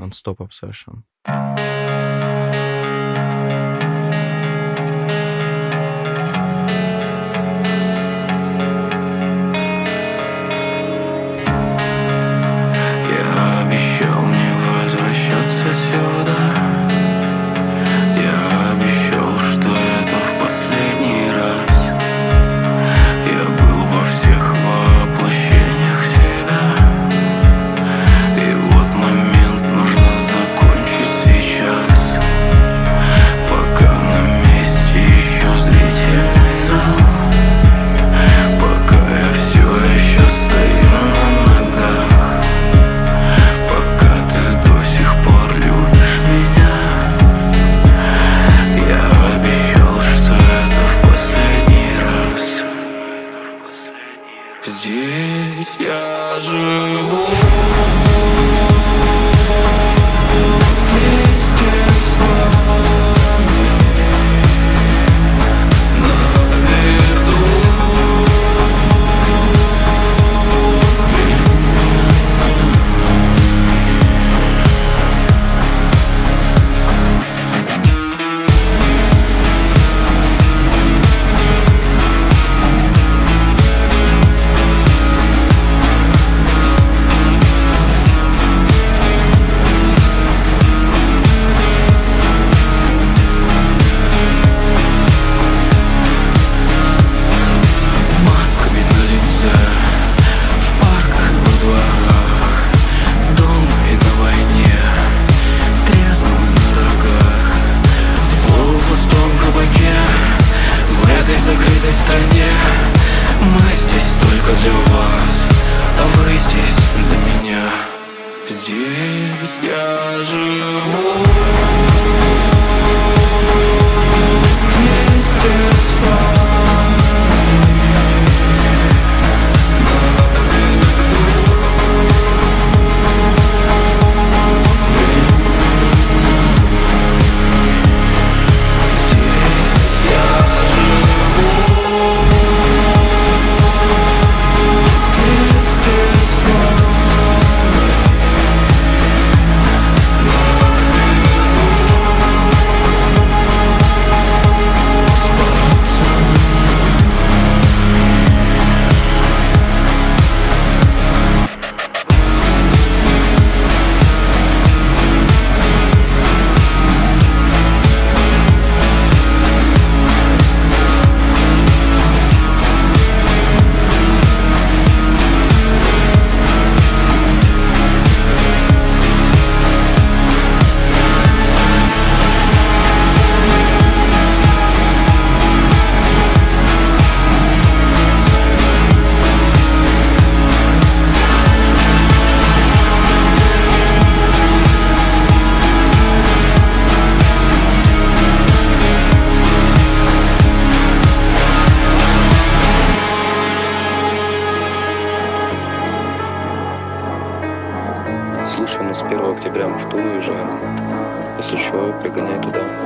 Non-Stop Obsession. Я обещал не возвращаться сюда. Я обещал, что это в последний раз. Я был во всех воплощениях себя. И вот момент нужно закончить сейчас. Пока на месте еще зрительный зал. Пока я все еще стою на ногах. Пока ты до сих пор любишь меня. Я обещал, что это в последний раз. Здесь я живу вместе с вами на виду. С масками на лице, в парках и во дворах, дома и на войне, трезвым и на рогах, в полупустом кабаке, в этой закрытой стране. Мы здесь только для вас, а вы здесь для меня. Здесь я живу вместе с вами на виду. Здесь я живу вместе с вами с пацанами. Слушай, мы с 1 октября мы в тур уезжаем. Если что, пригоняй туда.